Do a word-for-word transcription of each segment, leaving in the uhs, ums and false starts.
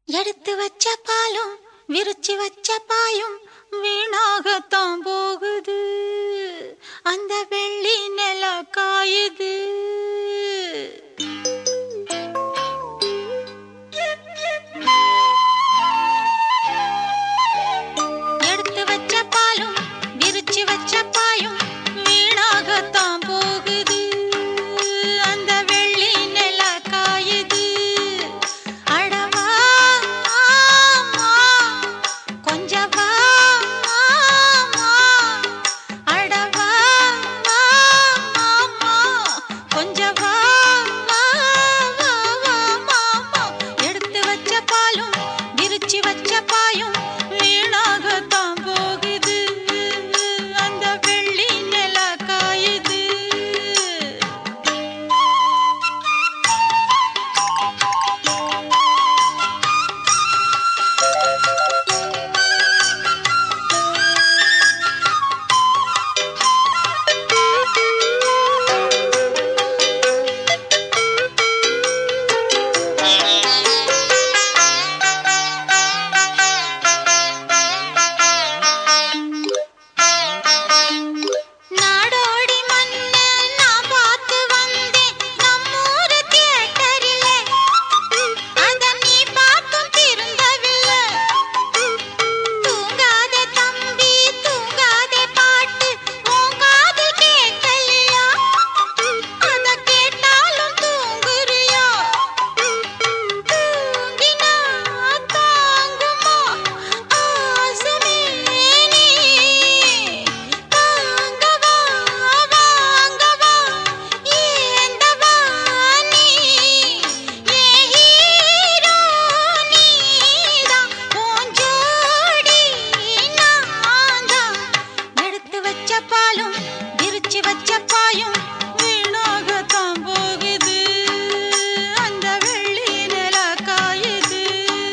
எடுத்து வச்ச பாலும் விரிச்சு வச்ச பாயும் வீணாகத்தான் போகுது. அந்த வெள்ளி நில காயுது. எடுத்து வச்ச பாலும் விரிச்சு வச்ச பாயும் வீணாகத்தான் போகுது. அந்த வெள்ளி நில காயுது. அடவா கொஞ்சம் வா, அடவா கொஞ்சம் வா, எடுத்து வச்ச பாலும் விரிச்சு வச்ச பாயும் வீணாகத்தான் போகுது. அந்த வெள்ளி நில காயுது. நாடோடி மண்ண நான் பார்த்து வந்தேன் நம்மூரு தியேட்டரிலே. அத நீ பார்த்தும் திருந்தவில்லை. தூங்காதே தம்பி தூங்காதே பாட்டு உன் காதில் கேட்கலையா? அத கேட்டாலும் தூங்குறியா? தூங்கினா தாங்குமா ஆசமே நீ? தாங்கவா வாங்கவா ஏந்தவா நீ? ஏ ஹீரோ நீதான் உன் ஜோடி நான்தான். எடுத்து வச்ச பாலும் விரிச்சு வச்ச பாயும் வீணாகத்தான் போகுது. அந்த வெள்ளி நில காயுது.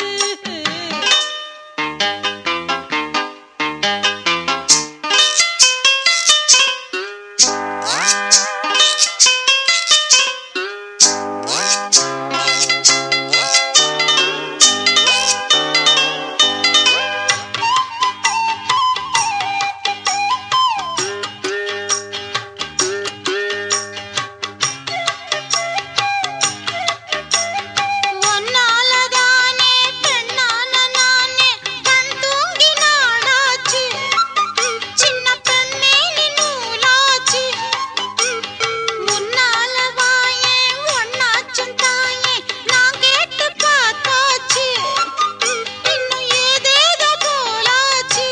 ஒன்னாலதானே பெண்ணான நானே கண் தூங்கி நாளாச்சு. சின்ன பெண்ணே நீ நூலாச்சு. முன்னால வாயே ஒன்னாச்சும் தாயே நான் கேட்டு பார்த்தாச்சு. இன்னும் ஏதேதோ போலாச்சு.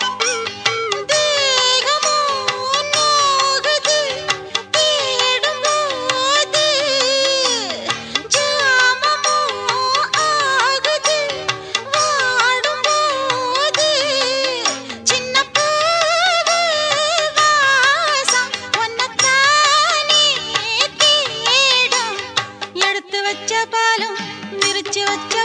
தேகமோ நோகுது தேடும்போது. ஜாமமோ ஆகுது வாடும்போது. சின்ன பூவு வாசம் உன்னைத்தானே தேடும். எடுத்து வச்ச பாலும் விரிச்சு வச்ச